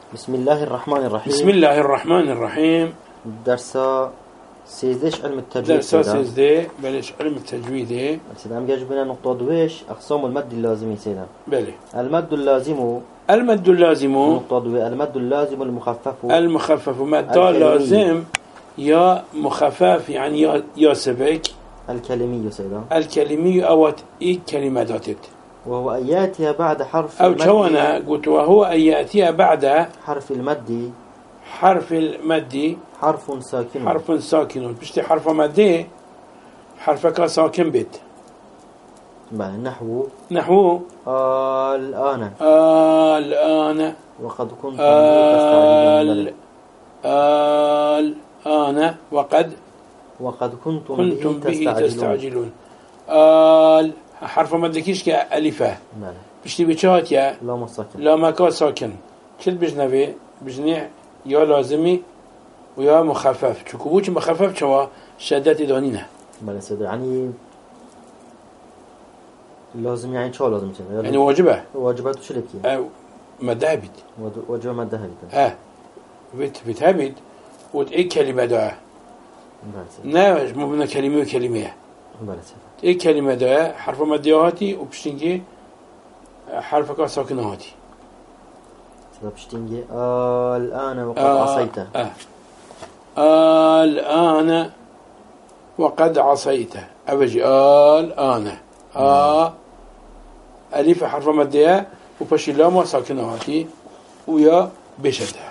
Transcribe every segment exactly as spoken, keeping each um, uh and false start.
بسم الله الرحمن الرحيم. بسم الله الرحمن الرحيم. درسا سيزدش علم التجويد. درسا سيزدي بلش علم التجويد. سيدا عم جاجبنا نقطة دويش أقسام المد اللازمي سيدا. بله. المد اللازم. المد اللازم. نقطة دوي المد اللازم المخفف. المخفف مد لازم يا مخفف يعني يا يا سبك. الكلمي سيدا. الكلمي أو إيه كلمة داتت. وهو أن يأتي بعد حرف أو شوانا قلت وهو أن يأتي بعد حرف المد حرف المد حرف ساكن حرف ساكن بشتي حرف مد حرفك ساكن بيت نحو نحو آه الآن آه الآن وقد كنتم آه الآن وقد وقد كنتم, كنتم به تستعجلون, تستعجلون. آل حرف مد كيش كألفة بشتي بيشات يا لا مساكن لا مكان ساكن شد بجنبي بجني يا لازمي ويا مخفف شكوبوش مخفف شوا شدات دانينه بله سيد يعني لازم يعني شو لازم تسوي يعني واجبه واجبات وش لك اه مده بيت واجب مده بيت اه بيت بيت هبيت وتأي كلمة دعاء ناوش مو بنا كلمة وكلمة بله سيد اي كلمة دعاء حرف مديهاتي وبشتنجي حرفك ساكنهاتي سيد بشتنجي آه الآن وقد آه عصيته آه. آه الآن وقد عصيته أبجي آه الآن آه ألف حرف مدية وبشي لام ساكنهاتي ويا بشده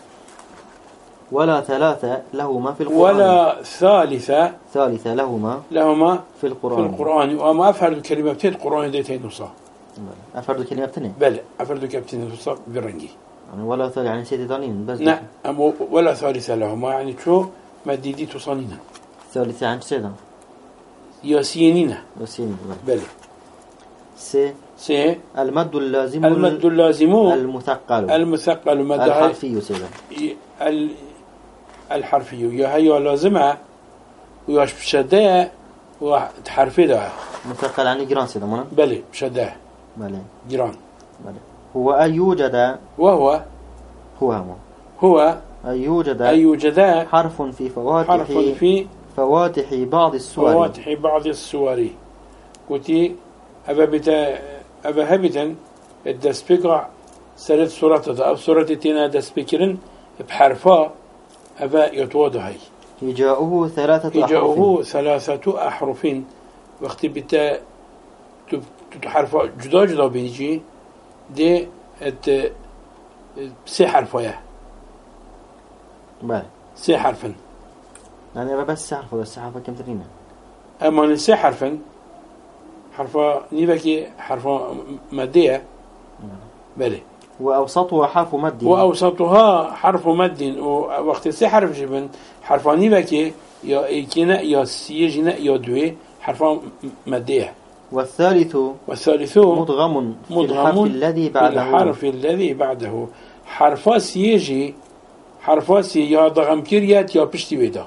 ولا ثلاثة لهما في القرآن ولا ثالثة ثالثة لهما لهما في القرآن في القرآن وما أفعل الكلمتين القرآن ديتين نصا أفرد الكلمتين بل أفعل الكلمتين نصا برنجي يعني ولا ثالثة يعني سيدي دانين بس نعم ولا ثالثة لهما يعني شو مديدي تصانينا ثالثة عن سيدا ياسينينا ياسين بل سي سي المد اللازم المد اللازم المثقل المثقل مد الحرفي سيدا ال الحرفي يا هي لازمة وياش بشدة وتحرفي ده مثقل يعني جران سيدا منا بلي بشدة بلي جران بلي هو أن يوجد وهو هو هم هو أن يوجد أن يوجد حرف في فواتح حرف في فواتح بعض السور فواتح بعض السور قلتي أبا بتا أبا هبتا الدسبيقع سرد سورة أو سورة تينا دسبيكرن بحرفا أبا يتوضع هجاؤه ثلاثة هجاؤه ثلاثة أحرف وقت بتا تحرفا جدا جدا بيجي دي ات سي حرفايا بله سي حرفا يعني أبا بس حرف بس حرف كم ترينا أما نسي حرفا حرفا نيبكي حرفا مادية بله وأوسطها حرف مد وأوسطها حرف مد ووقت سي حرف جبن حرفا نيبكي يا إيكينا يا سيجنا يا دوي حرفا مادية والثالث والثالث مدغم في الحرف الذي بعده الحرف الذي بعده حرفا سيجي حرفا سي يا ضغم كريات يا بشتي بيدا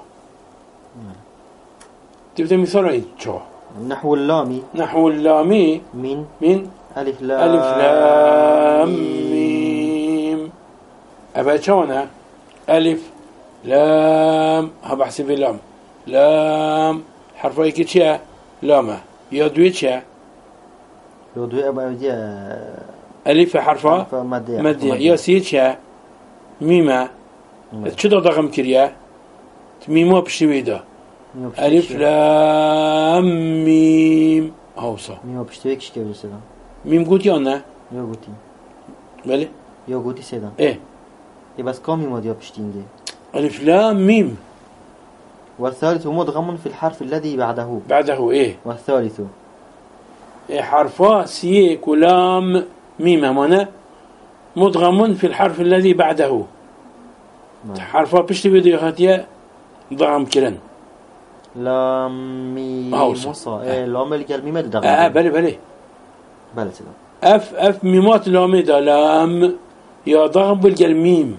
تبدأ مثال ايه شو نحو اللام نحو اللام من من ألف لام ألف لام ميم أبا شونا ألف لام هبحسب لام لام حرفا يكي لام يا دوي شيا يا دوي أبا يدي ألف حرفا مادية مادية يا سيتشا ميمة تشدو ضغم كريا ميمو بشويدا ألف لام ميم هوصا ميمو بشتويك شكيف سيدا ميم قوتي أنا يا قوتي بلي يا قوتي سيدا إيه إيه بس كم ميمو ديا بشتينجي ألف لام ميم والثالث مدغم في الحرف الذي بعده بعده إيه والثالث إيه حرفا سي كلام ميم هنا مدغم في الحرف الذي بعده حرفا بشتي بيدو يخاتيا ضغم كرن لام ميم مصا إيه لام اللي قال ميم دغم آه بلي بلي بلي سيدا اف اف ميمات لامي دا لام يا ضغم بالقلميم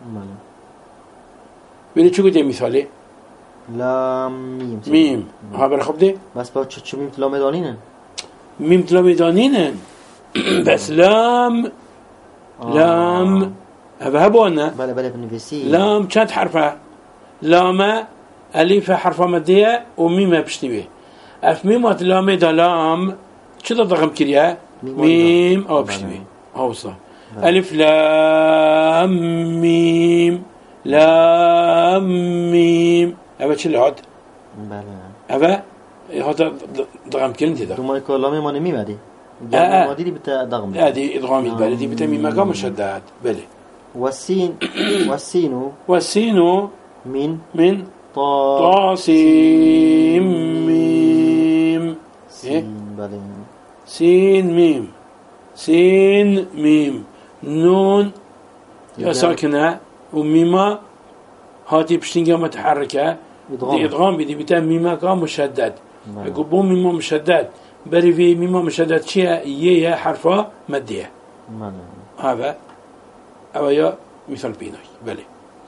بلي شو قد مثالي لام ميم ميم ها برخب دي بس با شو ميم لام دانينن ميم لام دانينن بس لام آه. لام هذا هبونا بله بله بنفسي لام كانت حرفها لام ألف حرف مادية وميم بشتوي أف ميمات لام دا لام شو ضغم كريا ميم أو بشتوي أوصى ألف لام ميم لام ميم أبى شو العد بله أبى هذا ضغم كلمة ده ثم يكون لامي ما نمي مادي آه. مادي بتا ضغم هذه إضغام البلد دي بتمي مقام مشدد بله والسين والسين والسين من من طا طاسيم ميم سين بله سين ميم سين ميم نون يا ساكنة وميما هاتي بشتنجا متحركة دي إضغام بدي بتا ميما كان مشدد يقول ميما مشدد بري في ميما مشدد شيء يي حرفة مادية هذا أو يا مثال بيناي بلي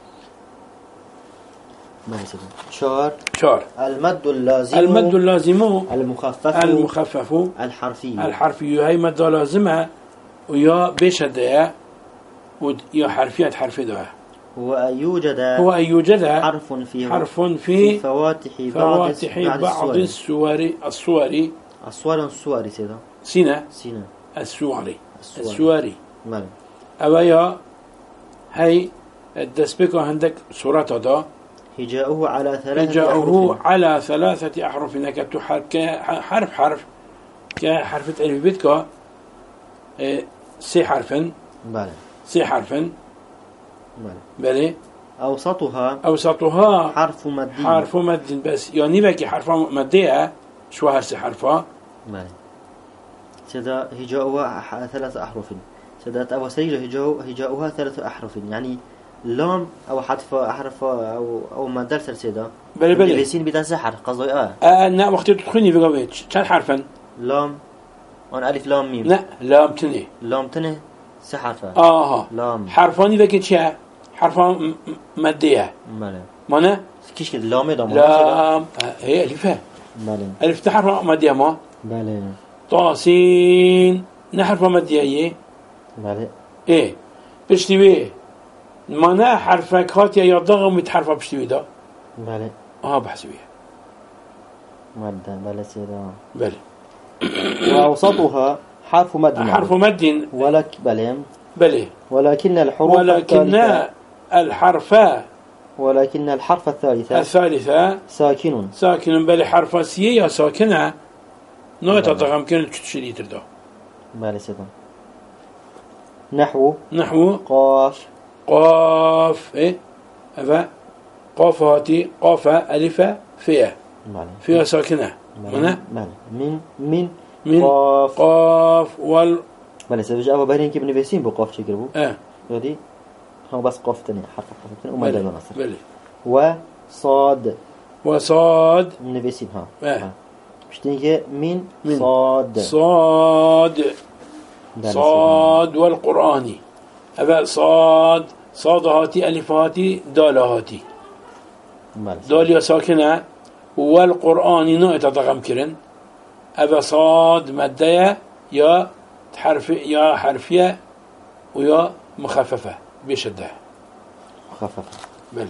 شار شار المد اللازم المد اللازم المخفف المخفف الحرفي الحرفي هي مد لازمة ويا بشدة ويا حرفيات حرف ده هو أن يوجد هو أن يوجد حرف في حرف في, في فواتح بعض فواتح بعض السور السور السور السور سيدا سينا سينا السوري السوري ماله أبايا هي الدسبكة عندك سورة هذا هجاؤه على ثلاثة هجاؤه أحرف على ثلاثة أحرف إنك تحرك حرف حرف كحرف ألف بيتك سي حرفا بله سي حرفا بله بلي أوسطها أوسطها حرف مد حرف مد بس يعني بكي حرف مدية شو هرسي حرفها بله سيدا هجاؤها ح- ثلاثة أحرف سيدا أبو سريجة هجاؤ هجاؤها ثلاثة أحرف يعني لام أو حرف أحرف أو أو مدار سيدا بلي بلي بسين بدا سحر قصدي آه آه نا وقت تدخلني في قويتش كان حرفا لام وأنا ألف لام ميم لا لام تني لام تنه سحرفة آه لام حرفاني بكي شيء حرفان مادية بله مانا كيش كده لام ده لام آه هي ألفة بله ألف تحرف مادية ما بله طاسين نحرف مادية إيه بله إيه بشتوي مانا حرفك هاتي يا ضغم يتحرف بشتوي ده بله آه بحسبيه مادة بله سيدا بلي وأوسطها حرف مد حرف مد ولك بله بلي ولكن الحروف ولكن الثالثة الحرف ولكن الحرف الثالثة الثالثة ساكن ساكن بلي حرف سيئة ساكنة نوتا ضغم كانت كتشري تردو بله سيدا نحو نحو قاف قاف إيه أفا قاف هاتي قاف ألف فيها بله فيها ساكنة هنا بله من من من قاف قاف وال بله سيدا جاء بينين كيف نبيسين بقاف شكل بو آه يدي هو بس قاف تاني حرف قاف تاني وما بلي جاء نصر بلي وصاد وصاد نبيسين ها آه. مش تيجي من, من صاد صاد بله صاد والقرآني أبا صاد صاد هاتي ألف هاتي دال هاتي بله دال يا ساكنة والقرآن نوع تضغم كرن أبا صاد مادية يا حرف يا حرفية ويا مخففة بشدة خفف بلي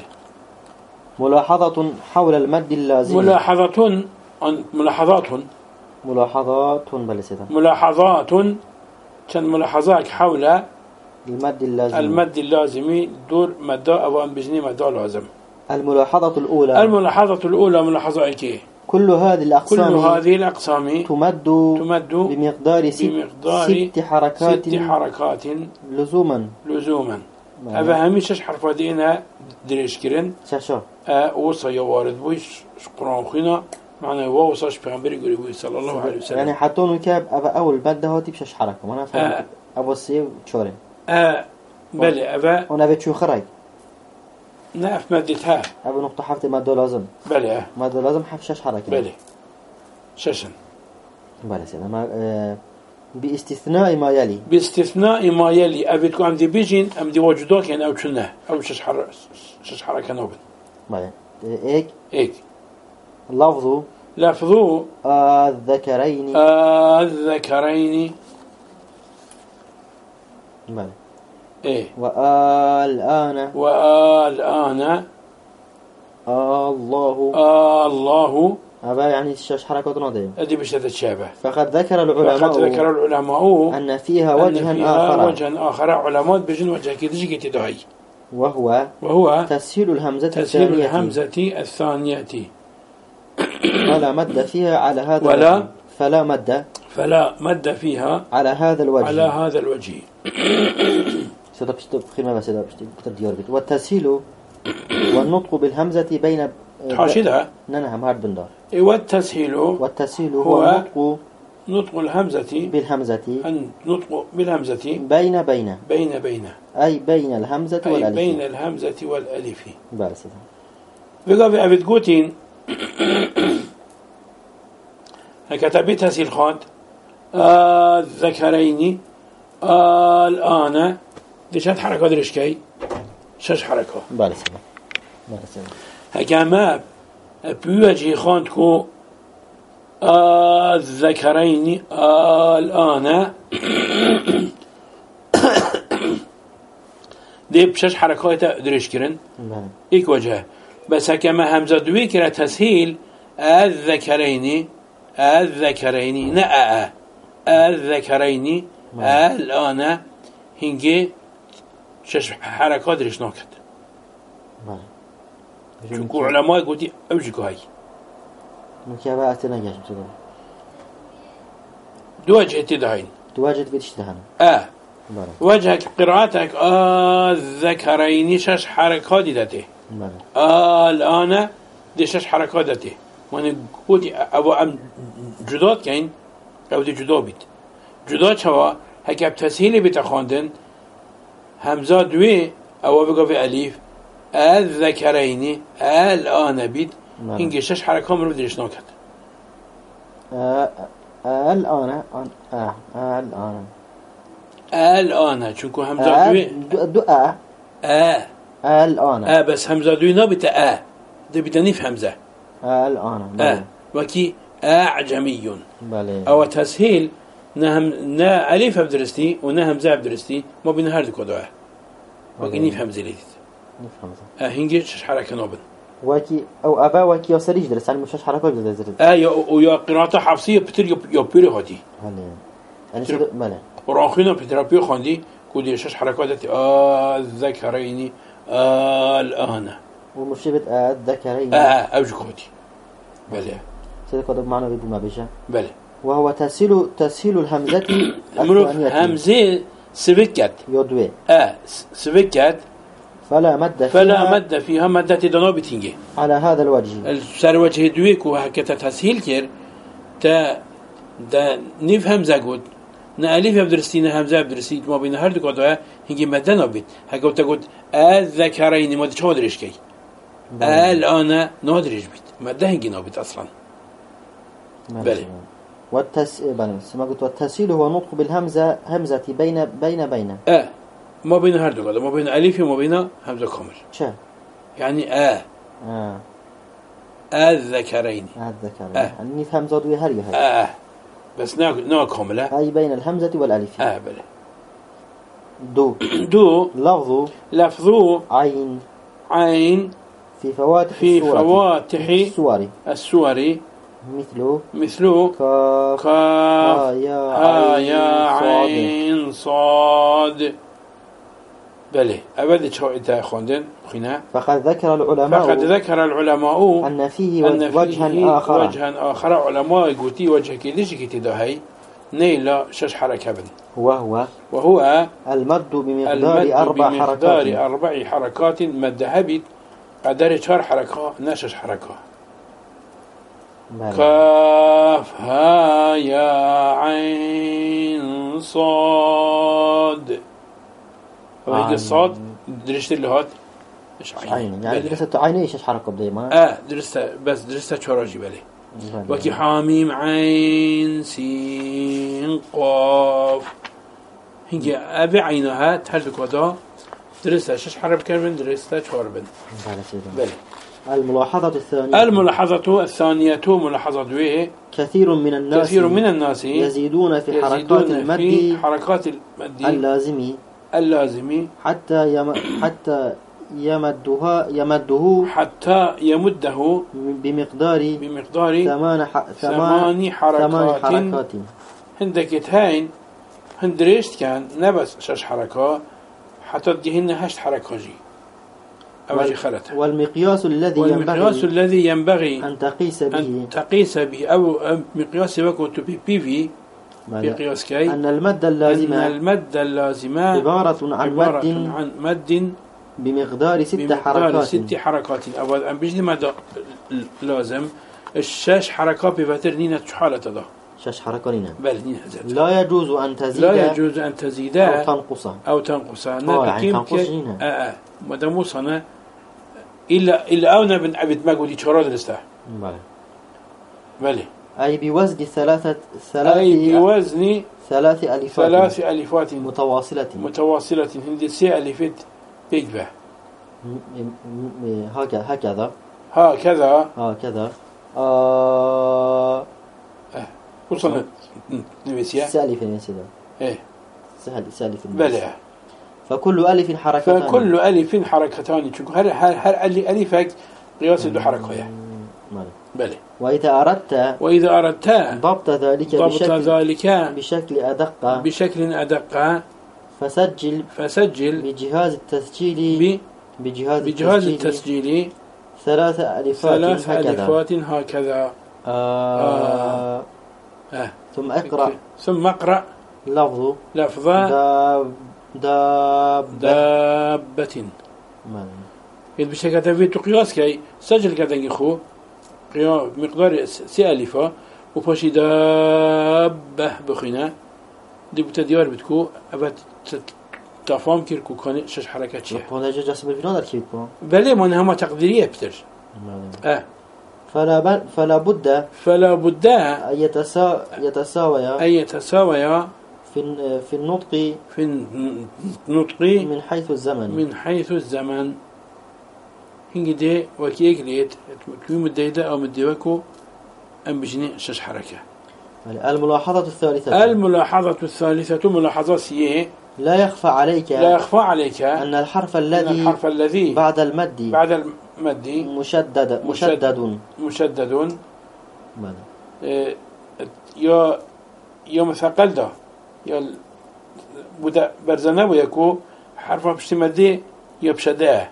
ملاحظة حول المد اللازم ملاحظة ملاحظات ملاحظات بله سيدا ملاحظات كان ملاحظات حول المد اللازم المد اللازمي دور مدى أو أن بجني مدى لازم الملاحظة الأولى الملاحظة الأولى ملاحظة إيكي كل هذه كل الأقسام هذه الأقسام تمد تمد بمقدار ست, بمقدار ست حركات ست حركات لزوما لزوما أبا هميش حرف دينا دريش كرن شاشا وصا يوارد بويش قرآن خينا معنى وصاش بيغمبري قولي بوي صلى الله عليه وسلم يعني حتى نكاب أبا أول مادة هاتي بشاش حركة وانا فهم آه. أبو السيب تشوري آه بلي أبا وانا بيت شو خراي نعرف مادتها أبا نقطة حفتي مادة لازم بلي آه مادة لازم حف شاش حركة بلي ششن بلي سيدا ما آه باستثناء ما يلي باستثناء ما يلي أبيتكو عمدي بيجين عمدي وجودوك يعني أو تشنه أو شش حركة شش حركة نوبل بلي إيك إيك لفظ لفظو الذكرين الذكرين بلي إيه والآن والآن الله الله هذا يعني الشاش حركات ناضية. أدي بش تتشابه. فقد ذكر العلماء فقد ذكر العلماء أن فيها أن وجها فيها آخر وجها آخر علماء بجن وجه كده جيت دهي وهو وهو تسهيل الهمزة تسهيل الثانية الهمزة الثانية ولا مد فيها على هذا ولا الوجه فلا مد فلا مد فيها على هذا الوجه على هذا الوجه. سيدا بشتب خيمة بس سيدا بشتب كتر ديار بيت. والتسهيل والنطق بالهمزة بين حاشدها ننهم هارد بندار. والتسهيل والتسهيل هو, هو النطق نطق الهمزة بالهمزة النطق بالهمزة بين بين بين بين أي بين الهمزة أي والألف بين الهمزة والألف. بارس بقى في أبد قوتين كتبت تسهيل خاد الذكرين الآن دي شاد حركة درش كي شش حركة بارس بارس هكما بيوجه خاندكو الذكرين الآن دي بشش حركات درش كرن ايك وجه بس هكما همزة دوي كرا تسهيل الذكرين الذكرين نأ الذكرين الآن هنجي شش حركات درش ناكد شكو علماء قلتي أوجيكو هاي مكيابا أتنا جاش بسدر دو وجه تدهين تواجد في تشتهن آه وجهك قراءتك آه الذكرين شش حركات دته آه الآن دي شش حركات دته وانا قلتي أبو أم جداد كين أو دي جدا بيت جداد شوا هكا بتسهيل بتخاندن همزة دوي أو بقى في أليف الذكرين الآن بيت هنجي شش حركة مرو بدريش ناكد الآن آه الآن الآن چونكو همزة دوي دو آه آه الآن آه بس همزة دوي نابت آه ده بتنيف همزة الآن آه وكي أعجمي بله أو تسهيل نهم نا أليف بدرستي ونا همزة بدرستي ما بين هر دكوا دعاء وكي نيف همزة ليت نفهم آه هنجي شش حركة نابن وكي أو أبا وكي يسريج درس يعني مش حركة جدا زرت آه يا ويا قراءة حفصية بتر يا بيري هاتي هلا يعني شو بله وراخينا بتر بيري خاندي كودي شش حركات آه الذكرين آه الآن ومشبت آه الذكرين آه أوجك هاتي بله سيدا كده معنا بيدو ما بيشة بله وهو تسهيل تسهيل الهمزة مروف همزة سبكت يدوي آه سبكت فلا مد فيها فلا مد فيها مدة دنا بتنجي على هذا الوجه السر وجه دويك وهكذا تسهيل كير تا دا نفهم زاقود نا أليف بدرستي نا همزة بدرستي ما بين هر دو قضايا هنجي مدة نابت هكذا تقول الذكرين ما تشو درش كي الآن نادرج بيت مدة هنجي نابت أصلا بله والتس بله ما قلت والتسهيل هو نطق بالهمزة همزة بين بين بين آه ما بين هر دو قضايا ما بين أليف وما بين همزة كامل شا يعني آه آه الذكرين الذكرين آه يعني نفهم زاد ويهري هاي آه بس نوع نوع كاملة أي بين الهمزة والألف آه بله دو دو لفظ لفظو عين عين في فواتح في السورة فواتح السور السور مثل مثل كاف كاف يا ها يا عين عين صاد بله أبدا شو إنت خوندن خنا فقد ذكر العلماء فقد ذكر العلماء أن فيه أن وجها فيه آخر وجها آخر علماء قلتي وجه كيدش كتدهي نيلا شش حركة بن وهو وهو المد بمقدار المد أربع بمقدار حركات أربع حركات مد هبت قدر شهر حركة نشش حركة بله. كاف ها يا عين صاد وهيك الصاد درست اللي هات مش عين, عين يعني بله. درست عيني ايش حركة بدي ما اه درست بس درست شوراجي بله بله. وكي حاميم عين سين قاف هنجي أبي عينها تهلك ودا درست شش حرف كربن درست شوار بن بله سيدنا. بله الملاحظة الثانية الملاحظة الثانية ملاحظة دويه كثير من الناس كثير من الناس يزيدون في حركات يزيدون المد في حركات المد اللازم اللازم حتى يم حتى يمدها يمده حتى يمده بمقدار بمقدار ثمان ح... ثمان حركات, ثمان حركات. هندك تهين هندريشت كان نبس شش حركة حتى تديهن هشت حركة جي أو جي خلتها. والمقياس الذي والمقياس ينبغي الذي ينبغي أن تقيس به أن تقيس به أو مقياس وكو تبي بي في بقياس كي أن المد اللازم أن المد اللازم عبارة عن عبارة مد عن مد بمقدار ست بمقدار حركات ست حركات. أول أن بيجي مد لازم الشاش حركات بفتر نينة شحالة ده شش حركات نينة بل نينة زاد. لا يجوز أن تزيد لا يجوز أن تزيد أو تنقص أو تنقص. آه يعني تنقص هنا. آه آه ما دموصنا إلا إلا أونا بن عبد ما قولي شراد الاستح. بله. بله. أي بوزن ثلاثة ثلاث أي بوزن ثلاث ألفات ثلاث ألفات متواصلة متواصلة هندي سي ألفات بيجبه هكذا هكذا هكذا هكذا آه اه وصلنا نبيسيا سالف يا سيدي ايه سهل سالف بلى. فكل ألف حركتان فكل ألف حركتان شو هر هر هر ألف ألفك قياس دو حركة يعني بلى. وإذا أردت وإذا أردت ضبط ذلك ضبط بشكل ذلك بشكل أدق بشكل أدق فسجل فسجل بجهاز التسجيل ب بجهاز, بجهاز التسجيل التسجيل ثلاث ألفات ثلاث هكذا ألفات هكذا. آه آه. آه. ثم اقرأ ثم اقرأ لفظ لفظ داب داب دابة. إذا بشكل تفيد قياس كي سجل كذا يخو قياس مقدار سي ألفة وفاشي دابة بخينا دي بتديار بتكو أبد تفهم كيركو كان شش حركات شيء. هذا جسم الفنان كيركو. بلى من هم تقديرية بتر. آه. فلا ب... فلا بد فلا بد أن يتسا... يتساوي أن يتساوي في في النطق في النطق من حيث الزمن من حيث الزمن. هنجدي وكيك ليت كيوم مديدة أو مديوكو أم بجني شش حركة. الملاحظة الثالثة الملاحظة الثالثة ملاحظة سيئة لا يخفى عليك لا يخفى عليك أن الحرف الذي أن الحرف الذي بعد المد بعد المد مشدد مشدد مشدد إيه يا يا مثقل ده يا بدا برزنا ويكو حرف بشتمدي يبشده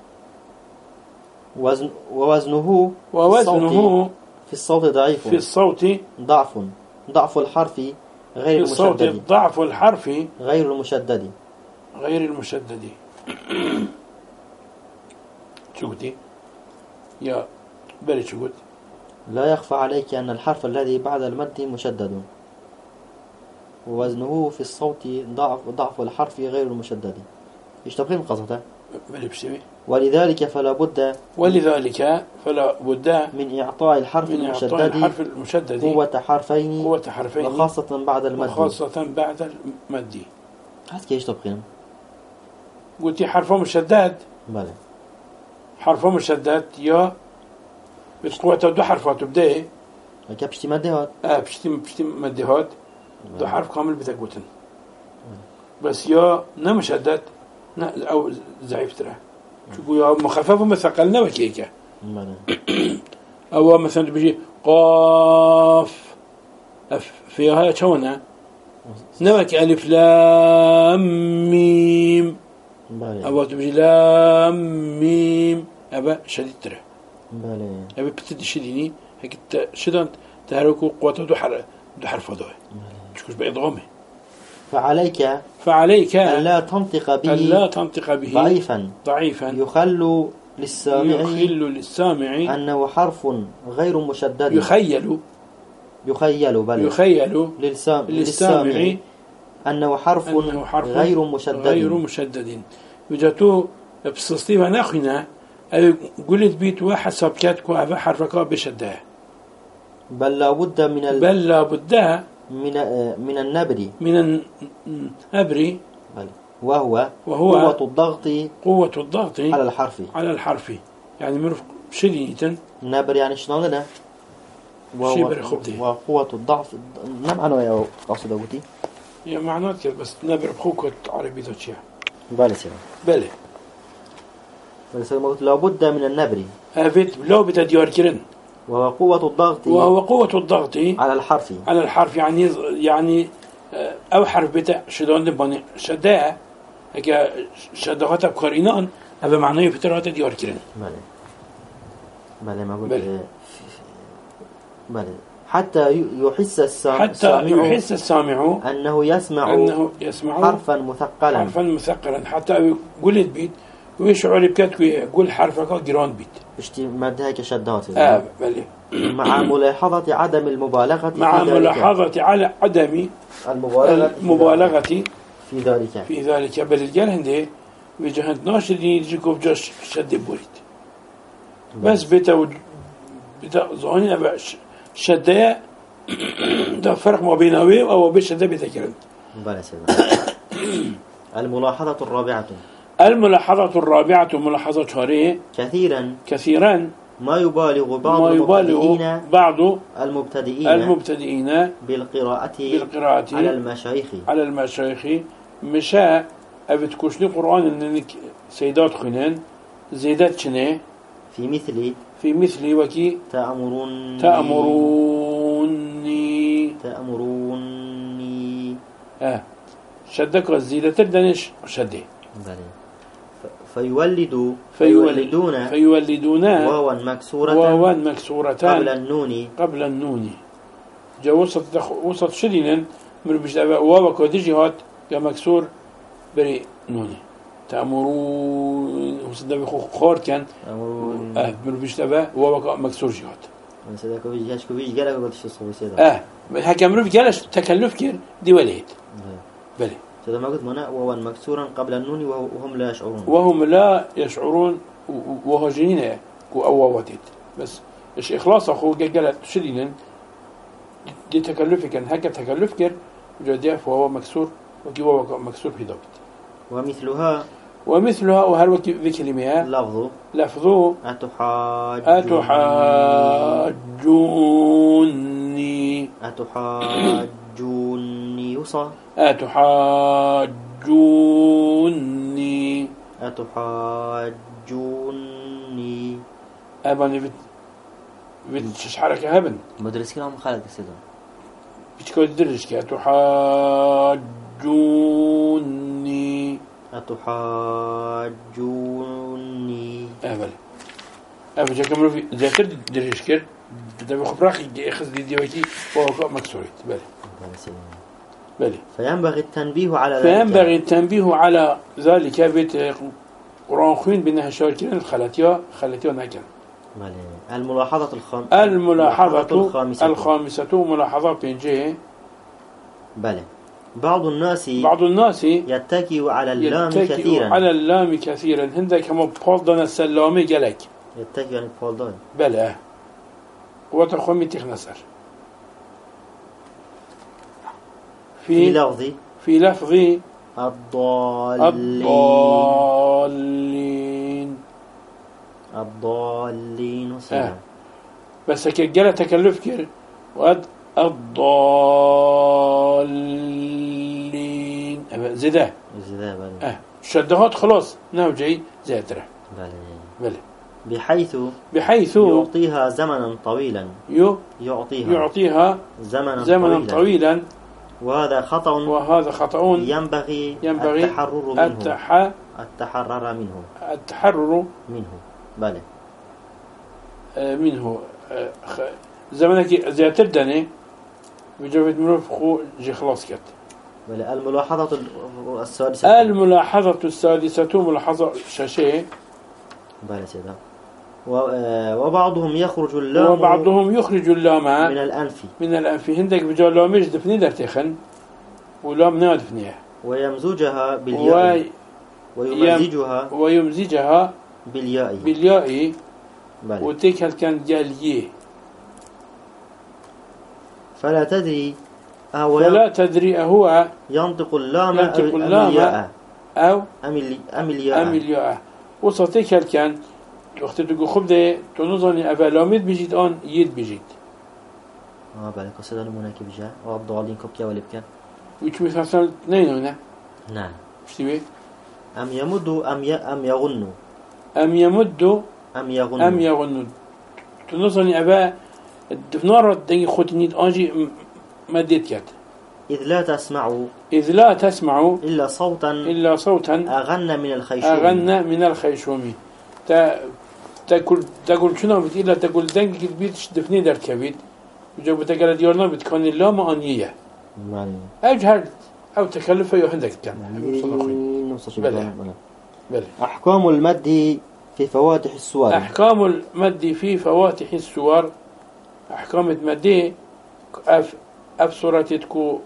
وزن ووزنه ووزنه في الصوت ضعيف في الصوت ضعف ضعف الحرف غير في الصوت المشدد ضعف الحرف غير المشدد غير المشدد. شو قلتي يا بلي شو قلت؟ لا يخفى عليك أن الحرف الذي بعد المد مشدد ووزنه في الصوت ضعف ضعف الحرف غير المشدد. ايش تبغين قصده؟ بلي بسوي. ولذلك فلا بد ولذلك فلا بد من إعطاء الحرف من المشدد إعطاء الحرف المشدد قوة حرفين قوة حرفين وخاصة بعد المد وخاصة بعد المد. هات كيش تبغين؟ قلتي حرفه مشدد. بلى. حرفه مشدد يا بقوة دو حرفات تبدأ. كيف بشتي مدهات؟ آه بشتي بشتي مدهات دو حرف كامل بتقوتن. بس يا نمشدد أو ضعيف ترى. شو يا مخفف ومثقلنا وكيكه. أو مثلا بيجي قاف فيها شونا نمك ألف لام ميم. أو تبيجي لام ميم أبا شديد ترى. أبا بتدي شديني هيك شدان تحركوا قوته دو حرف دو حرف هذا. شوش بإضغامه. فعليك فعليك ألا تنطق به ألا تنطق به ضعيفا ضعيفا يخل للسامع يخل للسامع أنه حرف غير مشدد يخيل يخيل بل يخيل للسام... للسامع للسامع أنه حرف, أنه حرف غير مشدد غير مشدد. وجاتو بسستي وناخنا قلت بيت واحد سبكات كو هذا حرفك بشده. بل لا بد من ال... بل لا بد من من النبر من النبر وهو وهو قوة الضغط قوة الضغط على الحرف على الحرف يعني مرف شديدا. النبر يعني شنو لنا وهو وقوة الضعف. نعم أنا يا قصد أقولي يا معنات كده بس نبر بخوكة عربي تشيع بله سيدة بله بله سيدة لابد من النبر هافت لو بتديار كرن وهو قوة الضغط وهو قوة الضغط على الحرف على الحرف يعني يعني أو حرف بتاع شدون دباني شداء هكا شدهات بقرينان هذا معناه في ترى تديار كرن بله بله ما قلت بله بله حتى يحس السامع حتى يحس السامع أنه يسمع أنه يسمع حرفا مثقلا حرفا مثقلا حتى يقول البيت ويشعر بكتك يقول حرفك جران بيت اشتي مادها كشدات آه بله مع ملاحظة عدم المبالغة مع في ذلك. ملاحظة على عدم المبالغة المبالغة في ذلك في ذلك بل الجال هندي بجهد ناشدين يجيكوا بجاش شد بوريد بس بيتا و... بيتا ظهنين أبا شداء ده فرق ما بين أوي أو بين شداء بيتا كرن بلا سيدنا الملاحظة الرابعة الملاحظة الرابعة ملاحظة هذه كثيرا كثيرا ما يبالغ بعض ما يبالغ المبتدئين بعض المبتدئين المبتدئين بالقراءة بالقراءة على المشايخ على المشايخ مشاء أبت كشني قرآن إنك سيدات خنان زيدات شنه في مثل في مثل وكي تأمرون تأمروني تأمروني آه شدك الزيدة تردنش شده بلي فيولد فيولدون فيولدون واوا مكسورة واوا مكسورتان قبل النون قبل النون جو وسط وسط شدينا من بيش واوا كوديجي هات يا مكسور بري نوني تأمرون وسط ده بيخو خور كان تأمرون اه من بيش تبع واوا مكسور جهات سيدا كويش جاش كويش جالا قلت شو صوي سيدا اه هكا مروف جالش تكلف كير دي وليد بلي سيدا ما قلت منا واوا مكسورا قبل النون وهم لا يشعرون وهم لا يشعرون وهجينة وأوواتت بس إيش إخلاص أخو جالت شديدا دي تكلفك كان هكا تكلفك جديا فهو مكسور وكي هو مكسور في ضبط ومثلها ومثلها وهل وكي بكلمها لفظ لفظ أتحاج أتحاجوني أتحاجوني يوصى أتحاجوني أتحاجوني أباني بت بتشش حركة هبن مدرس كلام خالد سيدا بتكون تدرج كي أتحاجوني أتحاجوني أبل أبل جا كمرو في ذاتر درج كر ده بخبراك يأخذ دي ديوتي وهو مكسورت بله بله فينبغي التنبيه على ذلك فينبغي التنبيه على ذلك بيت قرآن خوين بأنها شاركين الخلاتية خلاتية ناكن الملاحظة الخام... الملاحظة الخامسة الخامسة ملاحظة بينجيه بله بعض الناس بعض الناس يتكئ على اللام يتكئ كثيرا على اللام كثيرا هندك كما بقولنا السلامي جلك يتكئ يعني بقولدان بله وتخومي تخنسر في لفظ في لفظ الضالين الضالين الضالين آه. بس كجلة تكلف كير واد الضالين زده زده بله اه شدهات خلاص ناو جاي زادره بله بله بحيث بحيث يعطيها زمنا طويلا يو يعطيها يعطيها زمنا, زمنا طويلا, طويلا وهذا خطأ وهذا خطأ ينبغي, ينبغي التحرر منه التح... التحرر منه التحرر منه بله آه منه آه خ... زمنك زياتر دني بجوفت مروف خو جي خلاص كت بله الملاحظة السادسة الملاحظة السادسة ملاحظة شاشة بله سيدا وبعضهم يخرج اللام وبعضهم يخرج اللام من الأنف من الأنف هندك بجو لامش دفني درتخن ولام نادفنيه ويمزجها بالياء ويمزجها ويمزجها بالياء بالياء بله وتيك هل كان جاليه فلا تدري أهو فلا تدري أهو ينطق اللام ينطق اللام الياء أو أم الياء أم الياء وصتيك هل كان وقت تقول خب ده تنظني أبا لامد بيجيت آن يد بيجيت آه بله كسر المناكب جاء والضالين كبكيا ولبكا وش مثلا اثنين هنا نعم. شتوي أم يمد أم ي... أم يغن أم يمد أم يغن أم يغن تنصني أبا الدفنار الدنيا خوتني أجي مديت يد إذ لا تسمع إذ لا تسمع إلا صوتا إلا صوتا أغن من الخيشوم أغنى من الخيشوم تا تقول تقول شنو بت إلا تقول دنك بيت دفني در كبيت وجب تقول ديارنا بتكون لا معنية أجهل أو تكلفة يهندك كان بلى. بلى. أحكام المد في فواتح السور. أحكام المد في فواتح السور أحكام المد أف أف سورة تكو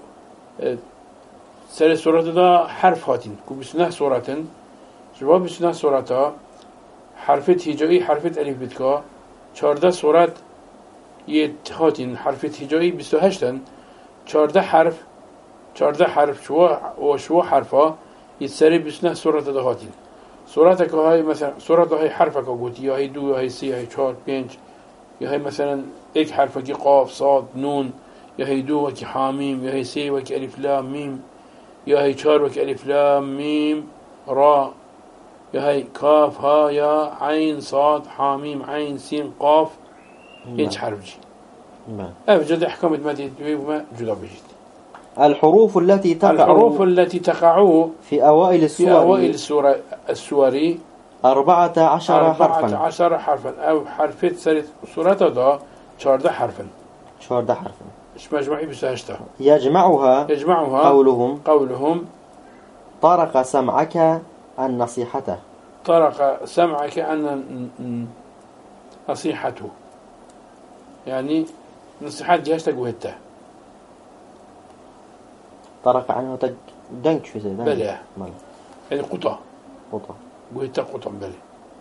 سر سورة دا حرف هاتين كو بسنة سورة جواب بسنة سورة حرفت هجائي حرفت ألف بتكا چارده سورة يت هاتين حرفت هجائي بسو هشتن چارده حرف چارده حرف شو وشو حرفا يتسري بسنة سورة دا هاتين سورة كهاي مثلا سورة هاي حرفك قوتي يا هي دو يا هي سي يا هي چار بينج يا هي مثلا اك حرفك قاف صاد نون يا هي دو وكي حاميم يا هي سي وكي ألف لام ميم يا هي چار وكي ألف لام ميم را يا هي كاف ها يا عين صاد حاميم عين سين قاف هيك حرف جي أفجد أحكام المدينة وما جدا بجد الحروف التي تقع الحروف التي تقع في أوائل السور في أوائل السورة السوري أربعة عشر حرفا أربعة عشر حرفا أو حرفت سرت سورة دا شارده حرفا شارده حرفا إيش مجموعي بسهشتها يجمعها يجمعها قولهم قولهم طرق سمعك النصيحة طرق سمعك أن نصيحته يعني نصيحات جهاز تقوهته طرق عنه تج دنك شو زي بلى يعني قطع قطع قوهته قطع بلى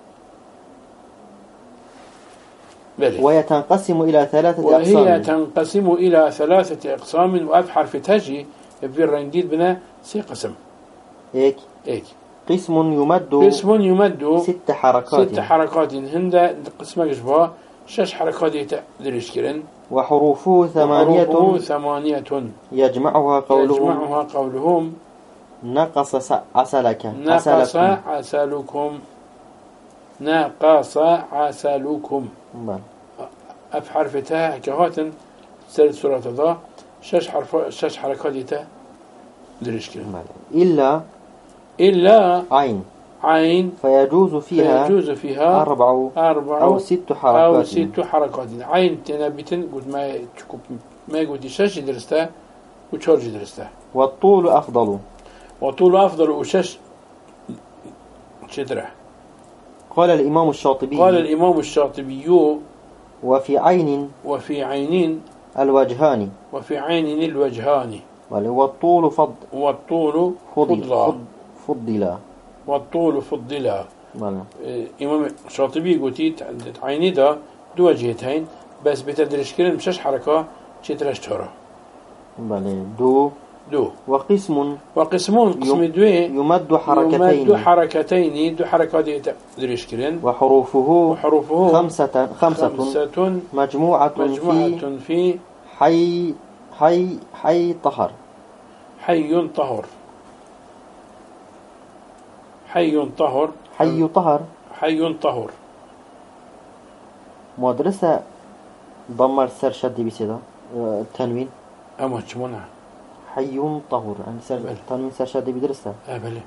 بلى ويتنقسم إلى ثلاثة وهي أقسام وهي تنقسم إلى ثلاثة أقسام وأبحر في تجي في الرنجيد بنا سي قسم إيك إيك قسم يمد قسم يمد ست حركات ست حركات هند قسم جبا شش حركات يتدرج كرن وحروفه ثمانية وحروفه ثمانية يجمعها قولهم يجمعها قولهم نقص عسلك نقص عسلكم نقص عسلكم أف حرف تاء كهاتن سرد سورة ذا شش حرف شش حركات يتدرج كرن إلا إلا عين عين فيجوز فيها فيجوز فيها أربع أربع أو ست حركات أو ست حركات عين تنبتن قد ما تشكب ما قد شش درسته وشارج درسته والطول أفضل والطول أفضل وشش شدره قال الإمام الشاطبي قال الإمام الشاطبي وفي عين وفي عينين الوجهان وفي عين الوجهان والطول فض والطول فضلا فضلا والطول فضلا إمام الشاطبي قلت عيني دا دو وجهتين بس بتدرش كرن مشاش حركة شترش ترى دو دو وقسم وقسمون قسم دوي يمد حركتين يمد حركتين دو حركات يتدرش كرن وحروفه وحروفه خمسة خمسة, خمسة مجموعة, مجموعة في, في حي حي حي طهر حي طهر حي طهر حي طهر حي طهر مدرسة ضمر سر شد بسيطة التنوين أما تشمونها حي طهر يعني سر التنوين سر شد بدرسة آه بلي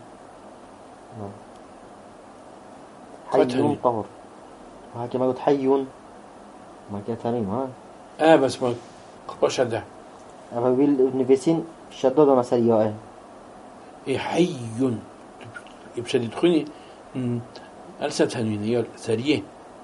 حي طهر وهكذا ما قلت حي ما كان تنوين ها آه بس ما قبش هذا أما بالنفسين شدد ما سريعه إيه حي يبشد يدخلني ألسة تنوين سريع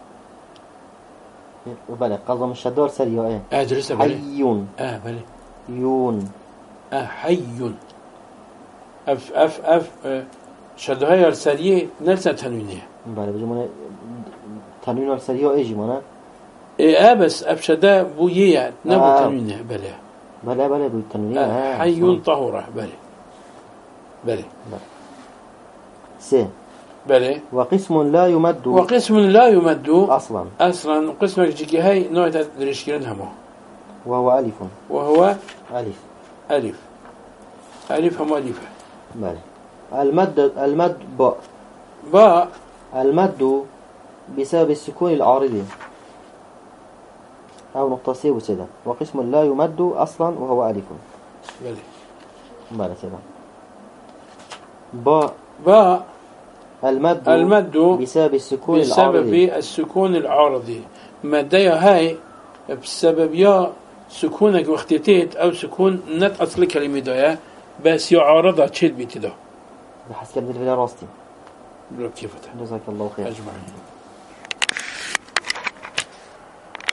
بلى قصدم الشدور سريع ايه اه درسه بلى حيون اه بلى يون اه حيون اف اف اف اه شدوها السريع نلسة تنوينيه بلى بجمعنا تنوين السريع ايجي مانا ايه اه بس اف شدا بوية نبو آه. تنوينيه بلى بلى بلى بو تنوينيه آه. حيون طهورة بلى بلى سي بلى وقسم لا يمد وقسم لا يمد أصلا أصلا قسم جيكي هاي نوع تدريش كرن همه وهو ألف وهو ألف ألف ألف هم ألفة. بله. المد المد باء باء المد بسبب السكون العارضي أو نقطة سي وسيدة، وقسم لا يمد أصلا وهو ألف. بله. بله سيدة. باء باء المد المد بسبب السكون بسبب العارضي. السكون العارضي. مادية هاي بسبب يا سكونك واختيتيت أو سكون نت أصل كلمة دايا بس يعارضها تشد بيتده. بحسب كلمة الفيلا راستي. كيف جزاك الله خير. أجمعين.